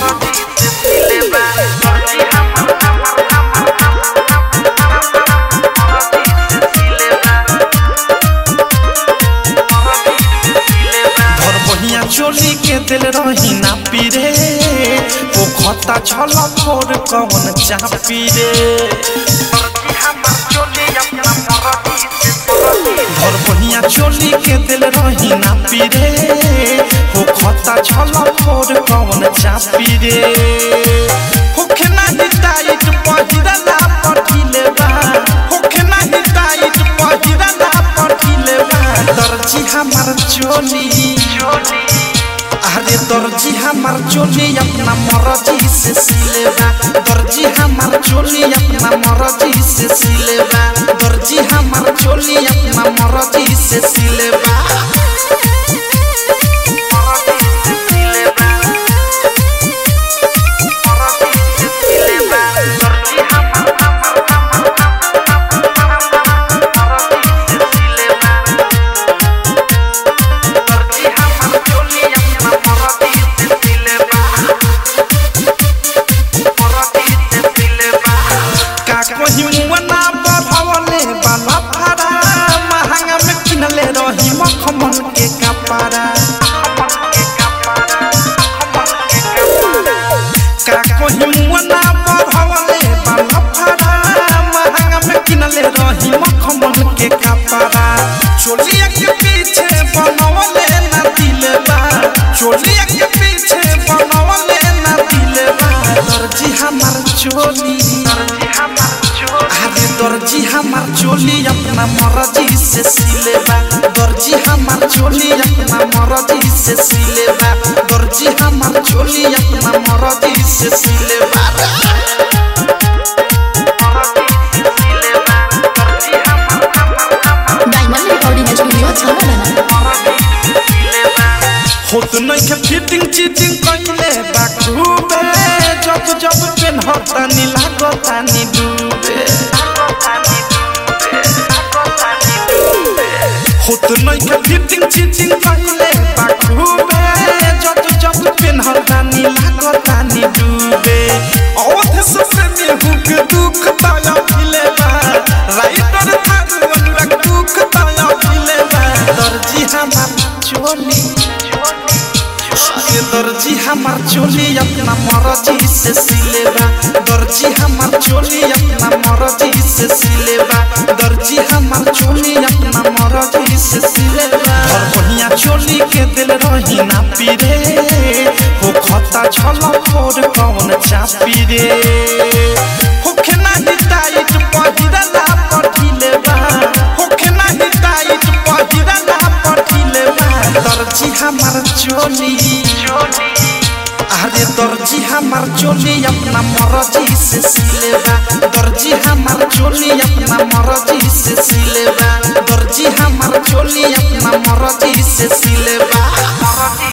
चोली के दिल रही ना पीरे वो खता छल फोर कौन चापी रे घर बढ़िया चोली के दिल रही ना पीरे वो खता छल फोर कौन चापी रे होखे नाही टाइट पहिरला पठिले बा होखे नाही टाइट पहिरला पठिले बा दर्जी हमार चोली अरे दर्जी हमार चोली अपना मर्जी से सिलेबा दर्जी हमार चोली अपना मर्जी से सिलेबा दर्जी हमार चोली अपना मर्जी से सिलेबा मखमल के कपड़ा का कोही मुना बढ़वले बाला फड़ा महंगा में किनले रही मखमल के कपड़ा चोलिया के पीछे बनवले ना दिलबा चोलिया के पीछे बनवले ना दिलबा दर्जी हमार चोली अरे दर्जी हमार चोली अपना मर्जी से सिलेबा दर्जी हमार चोली अपना मर्जी से सिलेबा दर्जी हमार चोली अपना मर्जी से सिलेबा डायमंड रिकॉर्डिंग स्टूडियो होत नहीं के फिटिंग चीटिंग कइले बा खूबे जब जब पेन हटा नी लागता नी डूबे होत नहीं के फिटिंग चीटिंग कइले बा खूबे जब जब पेन हटा नी लागता नी डूबे औध से में हुक दुख ताया खिले बा राइटर थारू अनुराग दुख ताया खिले बा दर्जी हमार चोली दर्जी हमार चोली अपना मर्जी से सिलेबा दर्जी हमार चोली अपना मर्जी से सिलेबा दर्जी हमार चोली अपना मर्जी से सिलेबा और बढ़िया चोली के दिल रही ना पीरे हो खता छल फोर कौन चापी रे होखे नाही टाइट पहिरला पठिले बा होखे नाही टाइट पहिरला पठिले बा दर्जी हमार चोली अरे दर्जी हमार चोली अपना मर्जी से सिलेबा दर्जी हमार चोली अपना मर्जी से सिलेबा दर्जी हमार चोली अपना मर्जी से सिलेबा।